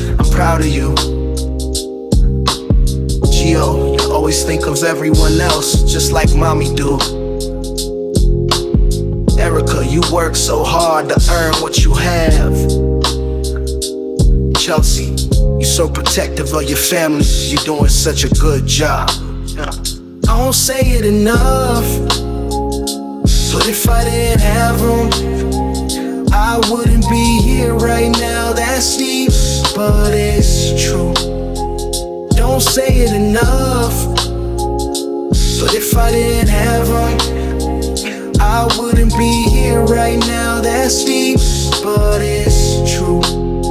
I'm proud of you. Gio, you always think of everyone else, just like mommy do. Erica, you work so hard to earn what you have. Chelsea, you so protective of your family, you doing such a good job. I don't say it enough, but if I didn't have them, I wouldn't be here right now. That's deep, but it's true. Don't say it enough, but if I didn't have them, I wouldn't be here right now. That's deep, but it's true.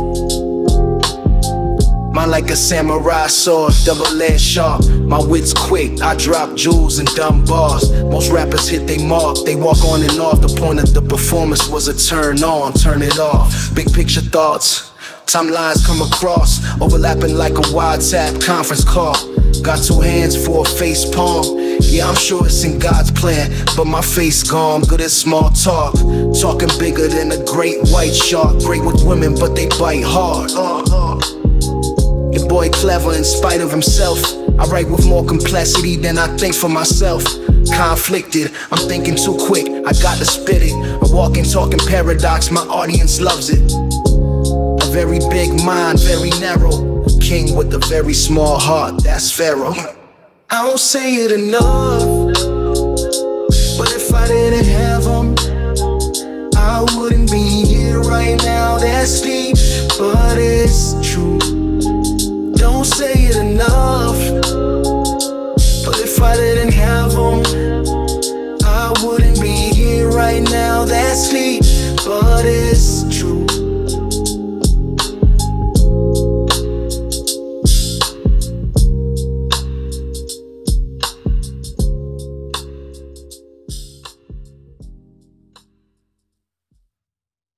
Mine like a samurai sword, double-edged sharp. My wit's quick, I drop jewels and dumb bars. Most rappers hit they mark, they walk on and off. The point of the performance was a turn on, turn it off. Big picture thoughts, timelines come across, overlapping like a WhatsApp conference call. Got two hands for a face palm. Yeah, I'm sure it's in God's plan, but my face gone, good at small talk. Talking bigger than a great white shark. Great with women, but they bite hard. Your boy clever in spite of himself. I write with more complexity than I think for myself. Conflicted, I'm thinking too quick, I got to spit it. A walking, talking paradox, my audience loves it. A very big mind, very narrow. King with a very small heart, that's Pharaoh. I don't say it enough, but if I didn't have them, I wouldn't be here right now. That's deep,